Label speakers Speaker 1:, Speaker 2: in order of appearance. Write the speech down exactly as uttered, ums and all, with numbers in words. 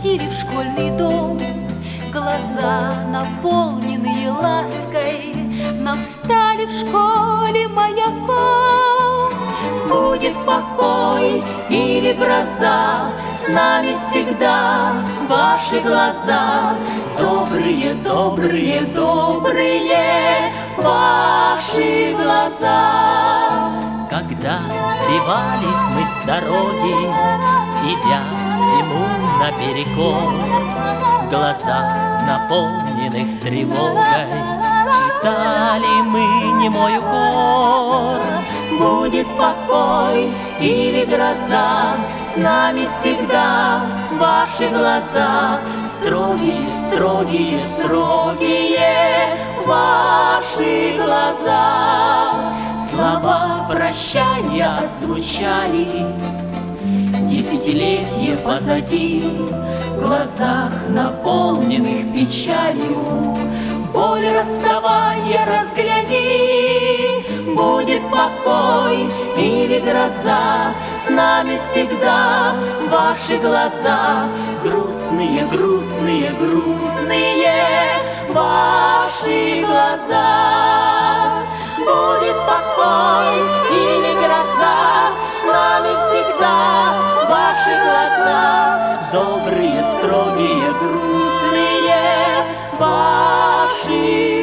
Speaker 1: пригласили в школьный дом. Глаза, наполненные лаской, нам стали в школе маяком. Будет покой или гроза, с нами всегда ваши глаза. Добрые, добрые, добрые ваши глаза.
Speaker 2: Когда сбивались мы с дороги, идя всему наперекор, в глазах, наполненных тревогой, читали мы немой укор.
Speaker 1: Будет покой или гроза, с нами всегда ваши глаза. Строгие, строгие, строгие ваши глаза. Слова прощания отзвучали, десятилетия позади. В глазах, наполненных печалью, боль расставания разгляди. Будет покой или гроза, с нами всегда ваши глаза. Грустные, грустные, грустные ваши глаза. Будет покой или гроза, с нами всегда ваши глаза. Добрые, строгие, грустные ваши